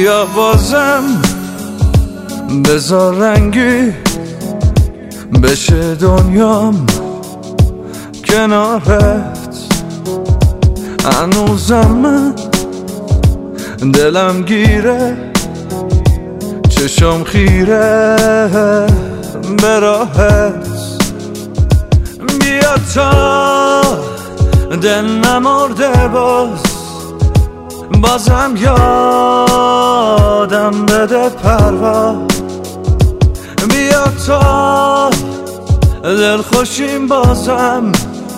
بیا بازم بذار رنگی بشه دنیام کنارت. هنوزم من دلم گیره، چشم خیره به راهت. بیا تا دل نمرده بازم یادم بده پرواز. بیا تا دل خوشیم بازم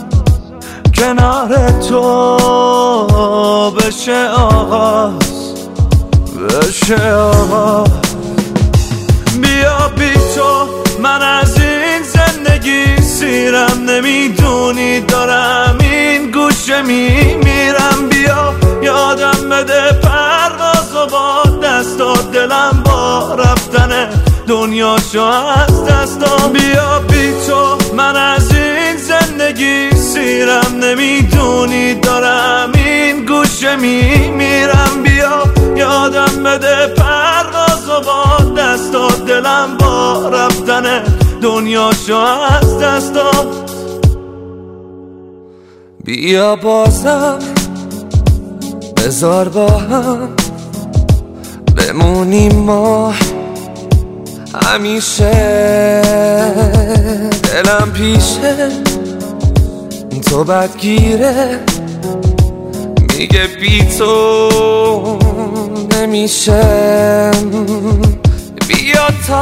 کنار تو بشه آغاز، بشه آغاز. بیا بی تو من از این زندگی سیرم، نمیدونی دارم این گوشه میمیرم. بیا یادم بده پرواز و با دستات دلم با رفتن دنیاشو از دستم. بیا بی تو من از این زندگی سیرم، نمیدونی دارم این گوشه میمیرم. بیا یادم بده پرواز و با دستات دلم با رفتن دنیاشو از دستم. بیا بازم بذار با هم بمونیم ما همیشه. دلم پیشه تو بدگیره، میگه بی تو نمیشه. بیا تا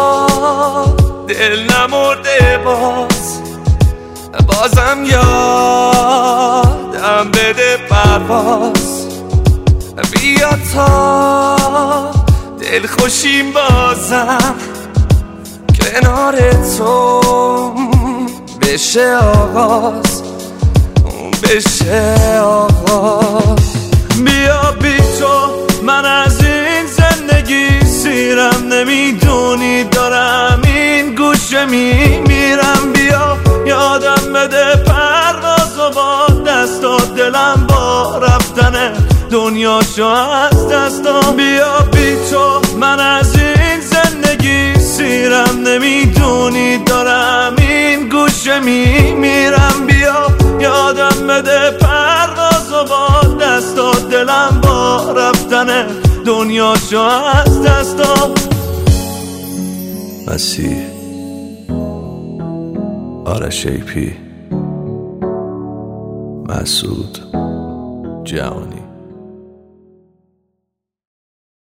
دل نمرده بازم یادم بده پرواز. بیا تا دل خوشیم بازم کنار تو بشه آغاز، بشه آغاز. بیا بی تو من از این زندگی سیرم، نمیدونی دارم این گوشه میمیرم. بیا یادم بده پرواز و با دستات دلم با رفتن دنیاشو از دستم. بیا بی تو من از این زندگی سیرم، نمیدونی دارم این گوشه میمیرم. بیا یادم بده پرواز و با دستات دلم با رفتن دنیاشو از دستم. مسیح آرش ایپی، مسعود جهانی.